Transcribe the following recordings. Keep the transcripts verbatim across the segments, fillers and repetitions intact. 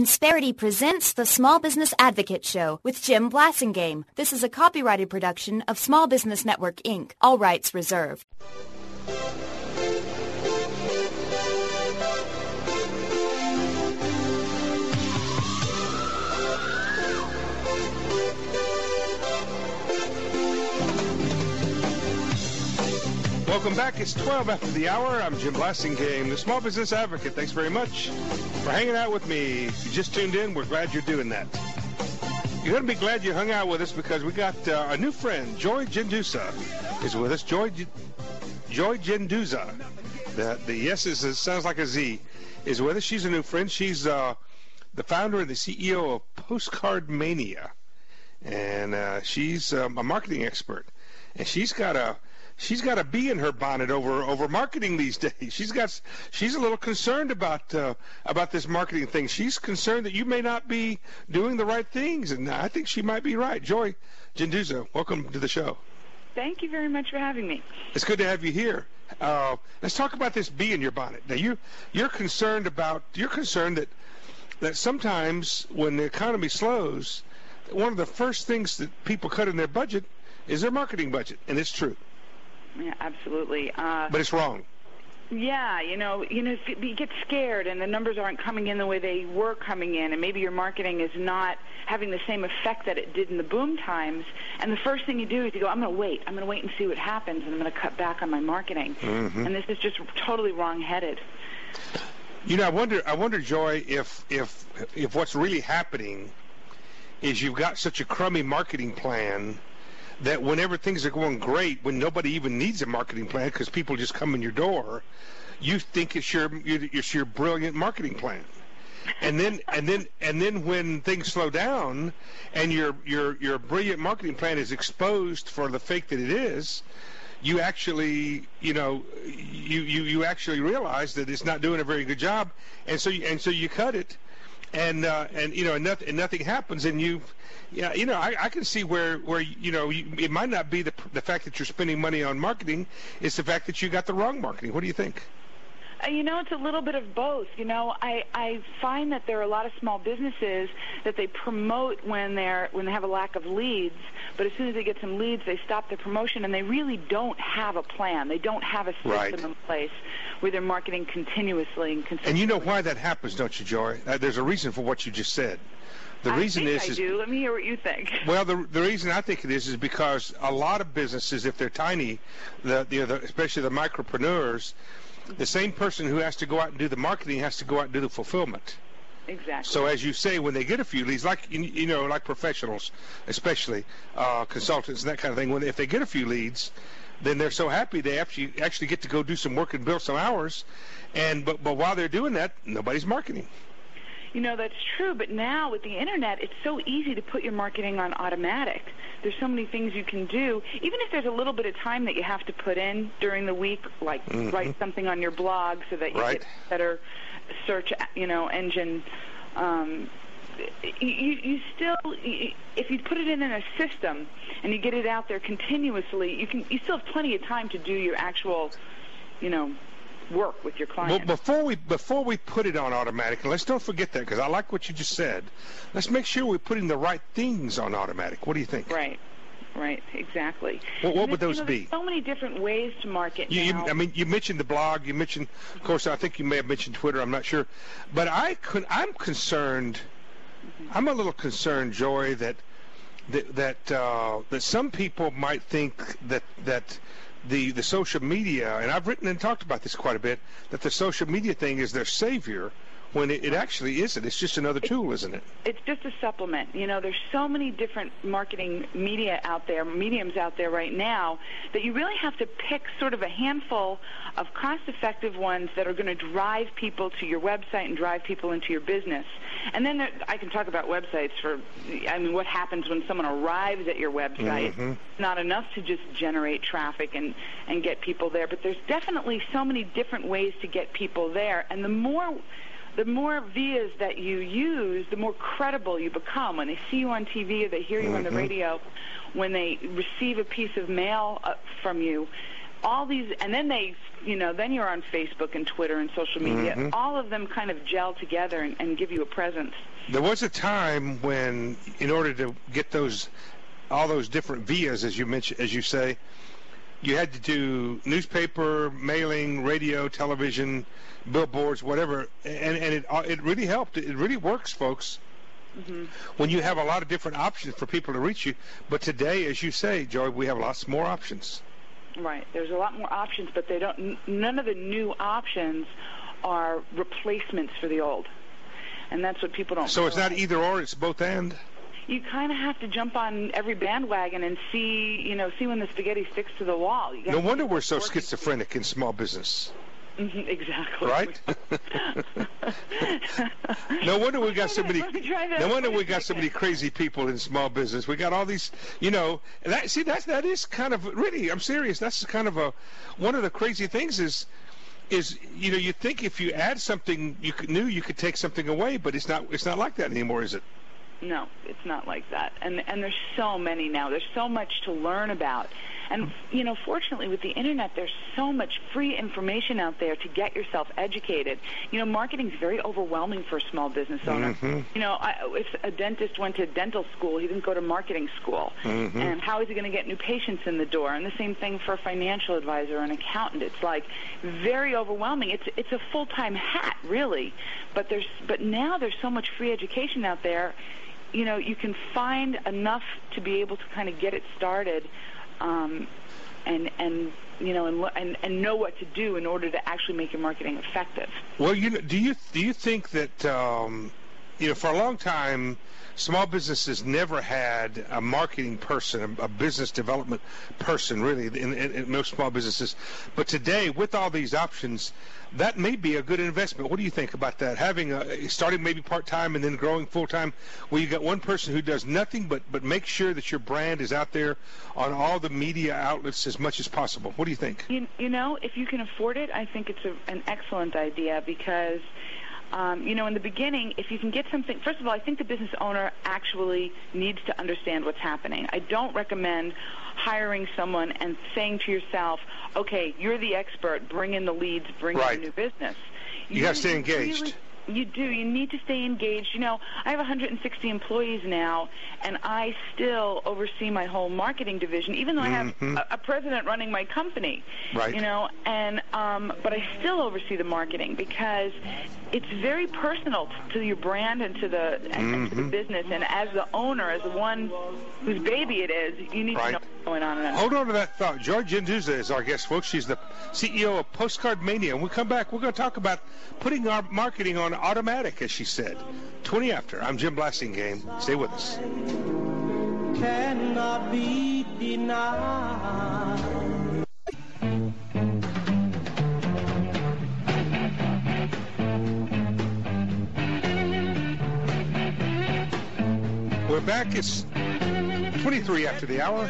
Insperity presents the Small Business Advocate Show with Jim Blasingame. This is a copyrighted production of Small Business Network, Incorporated. All rights reserved. Welcome back. It's twelve after the hour. I'm Jim Blasingame, the Small Business Advocate. Thanks very much for hanging out with me. If you just tuned in, we're glad you're doing that. You're going to be glad you hung out with us because we got uh, a new friend, Joy Genduza, is with us. Joy, Joy Genduza, the, the yes is, it sounds like a Z, is with us. She's a new friend. She's uh, the founder and the C E O of Postcard Mania, and uh, she's um, a marketing expert. And she's got a She's got a bee in her bonnet over over marketing these days. She's got she's a little concerned about uh, about this marketing thing. She's concerned that you may not be doing the right things, and I think she might be right. Joy Genduza, welcome to the show. Thank you very much for having me. It's good to have you here. Uh, let's talk about this bee in your bonnet. Now you you're concerned about you're concerned that that sometimes when the economy slows, one of the first things that people cut in their budget is their marketing budget, and it's true. Yeah, absolutely. Uh, but it's wrong. Yeah, you know, you know, if you get scared and the numbers aren't coming in the way they were coming in, and maybe your marketing is not having the same effect that it did in the boom times, and the first thing you do is you go, I'm going to wait. I'm going to wait and see what happens, and I'm going to cut back on my marketing. Mm-hmm. And this is just totally wrong-headed. You know, I wonder, I wonder, Joy, if if if what's really happening is you've got such a crummy marketing plan that whenever things are going great, when nobody even needs a marketing plan because people just come in your door, you think it's your it's your brilliant marketing plan, and then and then and then when things slow down, and your your your brilliant marketing plan is exposed for the fake that it is, you actually you know you you, you actually realize that it's not doing a very good job, and so you, and so you cut it. And uh, and you know and nothing, and nothing happens, and you, yeah, you know I, I can see where where you know you, it might not be the the fact that you're spending money on marketing, it's the fact that you got the wrong marketing. What do you think? Uh, you know, it's a little bit of both. You know, I, I find that there are a lot of small businesses that they promote when they're when they have a lack of leads, but as soon as they get some leads, they stop their promotion, and they really don't have a plan. They don't have a system right. in place where they're marketing continuously and consistently. And you know why that happens, don't you, Joy? Uh, there's a reason for what you just said. The I reason think is, I is do. Let me hear what you think. Well, the the reason I think it is is because a lot of businesses, if they're tiny, the, the, the especially the micropreneurs, the same person who has to go out and do the marketing has to go out and do the fulfillment. Exactly. So as you say, when they get a few leads, like you know, like professionals, especially uh, consultants and that kind of thing, when if they get a few leads, then they're so happy they actually actually get to go do some work and build some hours, and but but while they're doing that, nobody's marketing. You know, that's true, but now with the Internet, it's so easy to put your marketing on automatic. There's so many things you can do, even if there's a little bit of time that you have to put in during the week, like mm-hmm. write something on your blog so that you right. get better search, you know, engine. Um, you, you still, if you put it in, in a system and you get it out there continuously, you can. You still have plenty of time to do your actual, you know, work with your client. Well, before we before we put it on automatic, and let's don't forget that because I like what you just said. Let's make sure we're putting the right things on automatic. What do you think? Right, right, exactly. Well, what would you those know, be? There's so many different ways to market you, now. You, I mean, you mentioned the blog. You mentioned, of course, I think you may have mentioned Twitter. I'm not sure, but I could. I'm concerned. Mm-hmm. I'm a little concerned, Joy, that that that uh, that some people might think that that. The, the social media, and I've written and talked about this quite a bit, that the social media thing is their savior when it, it actually isn't. It's just another tool, isn't it? It's just a supplement. You know, there's so many different marketing media out there, mediums out there right now, that you really have to pick sort of a handful of cost-effective ones that are going to drive people to your website and drive people into your business. And then there, I can talk about websites for, I mean, what happens when someone arrives at your website. Mm-hmm. It's not enough to just generate traffic and, and get people there, but there's definitely so many different ways to get people there. And the more... The more vias that you use, the more credible you become. When they see you on T V or they hear you mm-hmm. on the radio, when they receive a piece of mail uh, from you, all these, and then they you know, then you're on Facebook and Twitter and social media. Mm-hmm. All of them kind of gel together and, and give you a presence. There was a time when, in order to get those, all those different vias, as you mentioned, as you say, you had to do newspaper, mailing, radio, television, billboards, whatever, and and it it really helped. It really works, folks. Mm-hmm. When you have a lot of different options for people to reach you. But today, as you say, Joy, we have lots more options. Right. There's a lot more options, but they don't. N- none of the new options are replacements for the old, and that's what people don't. So realize. It's not either or; it's both and. You kind of have to jump on every bandwagon and see, you know, see when the spaghetti sticks to the wall. You no wonder we're so schizophrenic in small business. Mm-hmm, exactly. Right? No wonder we got so many. No wonder we got so many crazy people in small business. We got all these, you know. And that, see, that's that is kind of really. I'm serious. That's kind of a one of the crazy things is. Is you know you think if you add something you could, new you could take something away, but it's not it's not like that anymore, is it? No, it's not like that. And and there's so many now. There's so much to learn about. And, you know, fortunately with the Internet, there's so much free information out there to get yourself educated. You know, marketing is very overwhelming for a small business owner. Mm-hmm. You know, I, if a dentist went to dental school, he didn't go to marketing school. Mm-hmm. And how is he going to get new patients in the door? And the same thing for a financial advisor or an accountant. It's like very overwhelming. It's it's a full-time hat, really. But there's but now there's so much free education out there. You know, you can find enough to be able to kind of get it started, um, and and you know, and, and and know what to do in order to actually make your marketing effective. Well, you know, do you do you think that um, you know, for a long time, small businesses never had a marketing person, a, a business development person, really, in, in, in most small businesses. But today, with all these options, that may be a good investment. What do you think about that? Having a, starting maybe part-time and then growing full-time, where you got one person who does nothing but, but make sure that your brand is out there on all the media outlets as much as possible. What do you think? You, you know, if you can afford it, I think it's a, an excellent idea because, um, you know, in the beginning, if you can get something, first of all, I think the business owner actually needs to understand what's happening. I don't recommend hiring someone and saying to yourself, okay, you're the expert, bring in the leads, bring right. in the new business. You, you got to stay engaged. Really, you do. You need to stay engaged. You know, I have one hundred sixty employees now, and I still oversee my whole marketing division, even though mm-hmm. I have a, a president running my company. Right. You know, and um, but I still oversee the marketing because it's very personal to your brand and to the and, mm-hmm. and to the business. And as the owner, as the one whose baby it is, you need right. to know what's going on. In Hold on to that thought. Joy Genduza is our guest, folks. She's the C E O of Postcard Mania. When we come back, we're going to talk about putting our marketing on automatic, as she said. twenty after. I'm Jim Blasingame. Stay with us. Cannot be denied. We're back. It's twenty-three after the hour.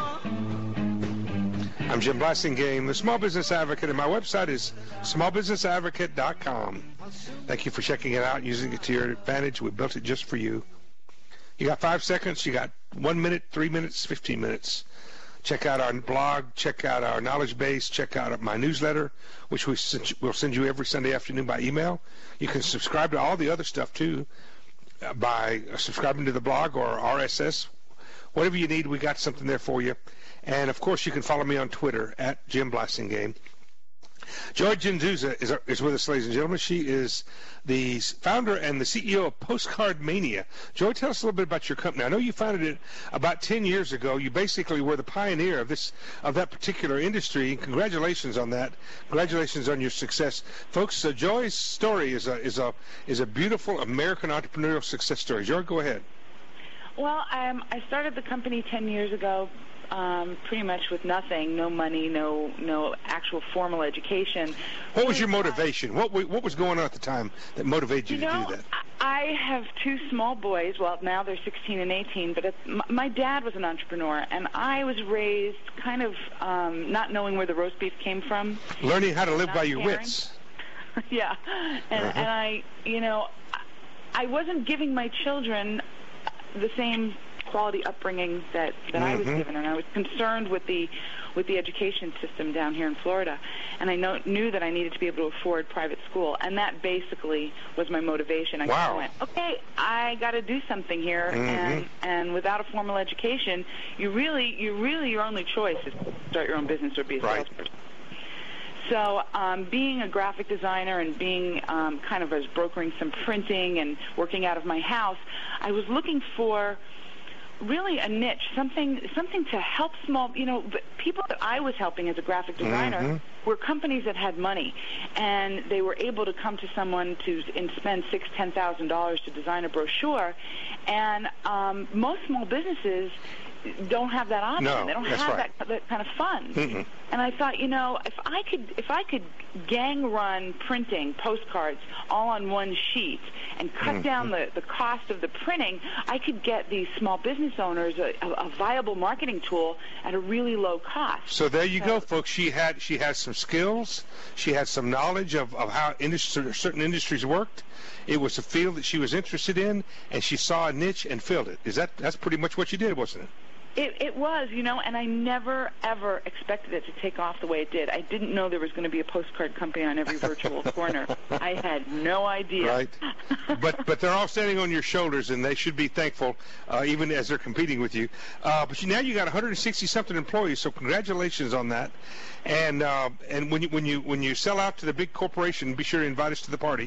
I'm Jim Blasingame, the Small Business Advocate, and my website is small business advocate dot com. Thank you for checking it out, using it to your advantage. We built it just for you. You got five seconds, you got one minute, three minutes, fifteen minutes. Check out our blog, check out our knowledge base, check out my newsletter, which we will send you every Sunday afternoon by email. You can subscribe to all the other stuff, too, by subscribing to the blog or R S S. Whatever you need, we got something there for you. And, of course, you can follow me on Twitter, at Jim Blasingame. Joy Genduza is, is with us, ladies and gentlemen. She is the founder and the C E O of Postcard Mania. Joy, tell us a little bit about your company. I know you founded it about ten years ago. You basically were the pioneer of this of that particular industry. Congratulations on that. Congratulations on your success, folks. Uh, Joy's story is a is a is a beautiful American entrepreneurial success story. Joy, go ahead. Well, um, I started the company ten years ago. Um, pretty much with nothing, no money, no no actual formal education. What was your motivation? What what was going on at the time that motivated you, you know, to do that? I have two small boys. Well, now they're sixteen and eighteen, but it's, my dad was an entrepreneur, and I was raised kind of um, not knowing where the roast beef came from. Learning how to live not by your caring. wits. Yeah, and, uh-huh. and I, you know, I wasn't giving my children the same quality upbringing that, that mm-hmm. I was given, and I was concerned with the with the education system down here in Florida, and I know, knew that I needed to be able to afford private school, and that basically was my motivation. I wow. went, okay, I got to do something here, mm-hmm. and and without a formal education, you really, you really, your only choice is to start your own business or be a right. salesperson. So um, being a graphic designer and being um, kind of as brokering some printing and working out of my house, I was looking for really a niche, something something to help small, you know, people that I was helping as a graphic designer mm-hmm. were companies that had money, and they were able to come to someone to and spend six, ten thousand dollars to design a brochure, and um, most small businesses don't have that option. No, they don't that's have right. that, that kind of funds. Mm-mm. And I thought, you know, if I could, if I could gang run printing postcards all on one sheet and cut mm-hmm. down the, the cost of the printing, I could get these small business owners a, a, a viable marketing tool at a really low cost. So there you so, go, folks. She had she had some skills. She had some knowledge of, of how industry, certain industries worked. It was a field that she was interested in, and she saw a niche and filled it. Is that that's pretty much what you did, wasn't it? It, it was, you know, and I never, ever expected it to take off the way it did. I didn't know there was going to be a postcard company on every virtual corner. I had no idea. Right. But but they're all standing on your shoulders, and they should be thankful, uh, even as they're competing with you. Uh, but you, now you got one hundred sixty-something employees, so congratulations on that. And uh, and when you when you when you sell out to the big corporation, be sure to invite us to the party.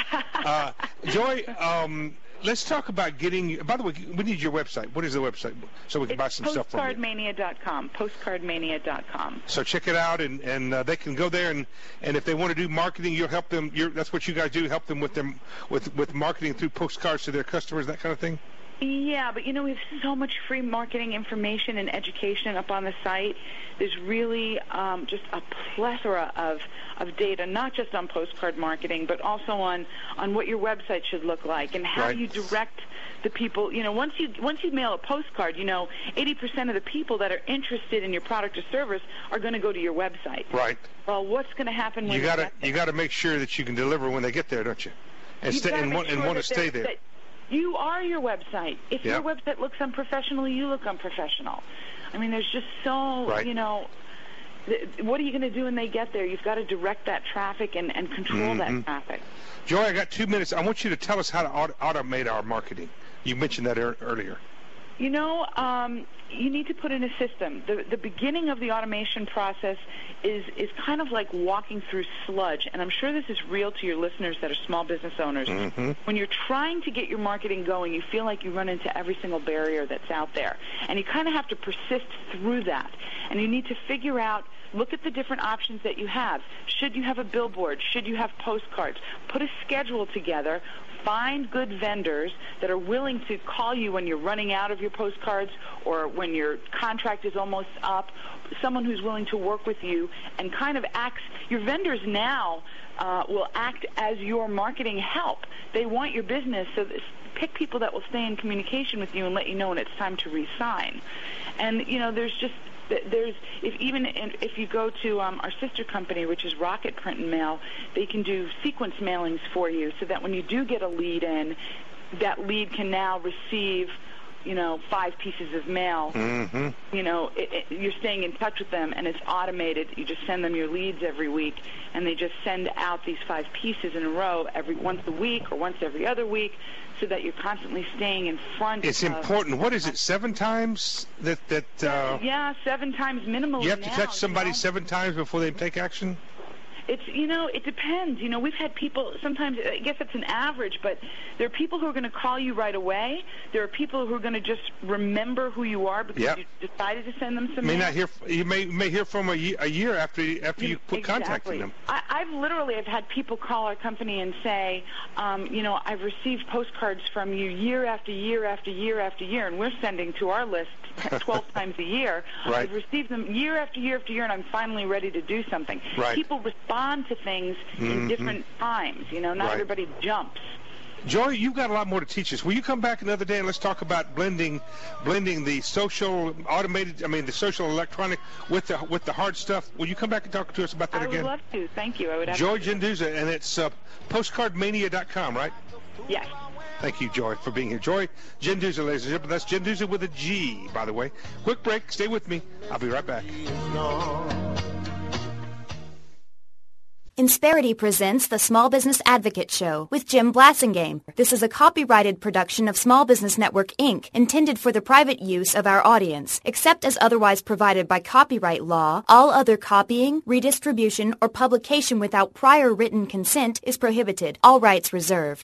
Uh, Joy. Um, Let's talk about getting. By the way, we need your website. What is the website so we can it's buy some stuff from you? postcard mania dot com. postcard mania dot com. So check it out, and and uh, they can go there, and, and if they want to do marketing, you'll help them. You're, that's what you guys do. Help them with them with with marketing through postcards to their customers, that kind of thing. Yeah, but you know, we have so much free marketing information and education up on the site. There's really um, just a plethora of, of data, not just on postcard marketing, but also on, on what your website should look like and how right. you direct the people. You know, once you once you mail a postcard, you know, eighty percent of the people that are interested in your product or service are going to go to your website. Right. Well, what's going to happen when you you gotta get there? you got to make sure that you can deliver when they get there, don't you? And You've stay gotta and make want, sure and want to that stay there- there. that You are your website. If yep. your website looks unprofessional, you look unprofessional. I mean, there's just so, right. you know, th- what are you going to do when they get there? You've got to direct that traffic and, and control mm-hmm. that traffic. Joy, I got two minutes. I want you to tell us how to auto- automate our marketing. You mentioned that er- earlier. You know, um, you need to put in a system. The, the beginning of the automation process is, is kind of like walking through sludge, and I'm sure this is real to your listeners that are small business owners. Mm-hmm. When you're trying to get your marketing going, you feel like you run into every single barrier that's out there, and you kind of have to persist through that, and you need to figure out, look at the different options that you have. Should you have a billboard? Should you have postcards? Put a schedule together. Find good vendors that are willing to call you when you're running out of your postcards or when your contract is almost up, someone who's willing to work with you and kind of acts. Your vendors now uh, will act as your marketing help. They want your business, so this, pick people that will stay in communication with you and let you know when it's time to re-sign. And, you know, there's just There's if even if you go to um, our sister company, which is Rocket Print and Mail, they can do sequence mailings for you, so that when you do get a lead in, that lead can now receive, you know, five pieces of mail. Mm-hmm. You know, it, it, you're staying in touch with them, and it's automated. You just send them your leads every week, and they just send out these five pieces in a row every once a week or once every other week, so that you're constantly staying in front. It's of, important. What is it? Seven times that that. Uh, yeah, seven times minimally. You have to now, touch somebody you know? seven times before they take action. It's, you know, it depends. You know, we've had people, sometimes, I guess it's an average, but there are people who are going to call you right away. There are people who are going to just remember who you are because yep. you decided to send them some may mail. not hear. You may may hear from a year, a year after after you put exactly. contact in them. I, I've literally have had people call our company and say, um, you know, I've received postcards from you year after year after year after year, and we're sending to our list twelve times a year. Right. I've received them year after year after year, and I'm finally ready to do something. Right. People respond to things mm-hmm. in different times. You know, not right. everybody jumps. Joy, you've got a lot more to teach us. Will you come back another day and let's talk about blending, blending the social automated, I mean the social electronic with the with the hard stuff? Will you come back and talk to us about that I again? would love to. Thank you. I would. Joy Genduza, and it's uh, postcard mania dot com, right? Yes. Thank you, Joy, for being here. Joy Genduza, ladies and gentlemen. That's Genduza with a G, by the way. Quick break. Stay with me. I'll be right back. Insperity presents the Small Business Advocate Show with Jim Blasingame. This is a copyrighted production of Small Business Network, Incorporated, intended for the private use of our audience. Except as otherwise provided by copyright law, all other copying, redistribution, or publication without prior written consent is prohibited. All rights reserved.